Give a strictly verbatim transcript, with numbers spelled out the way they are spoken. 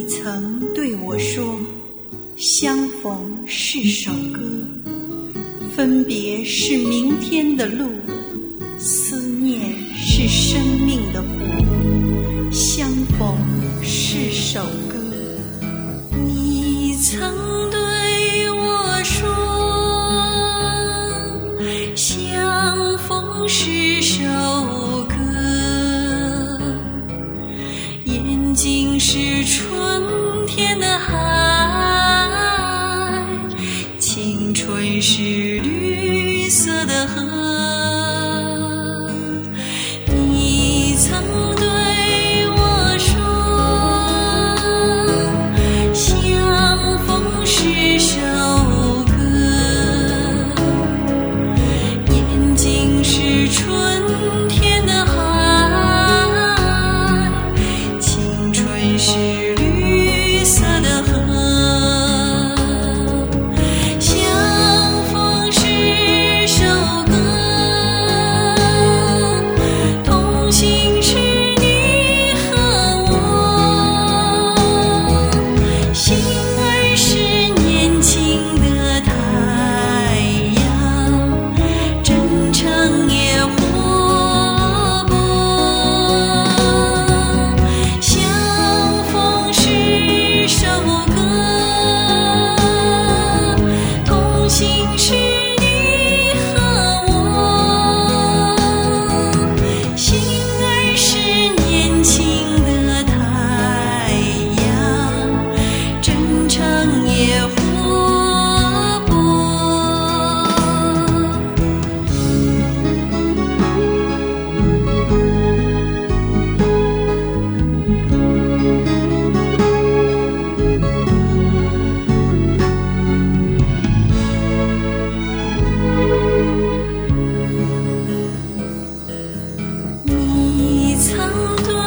曾对我说，相逢是首歌，分别是明天的路，思念是生命的湖，相逢是首歌。你曾对我说，相逢是首歌，眼睛是春天的海，青春是绿色的河。你曾对我说，相逢是首歌，眼睛是春天的海，青春是绿色的河。曾对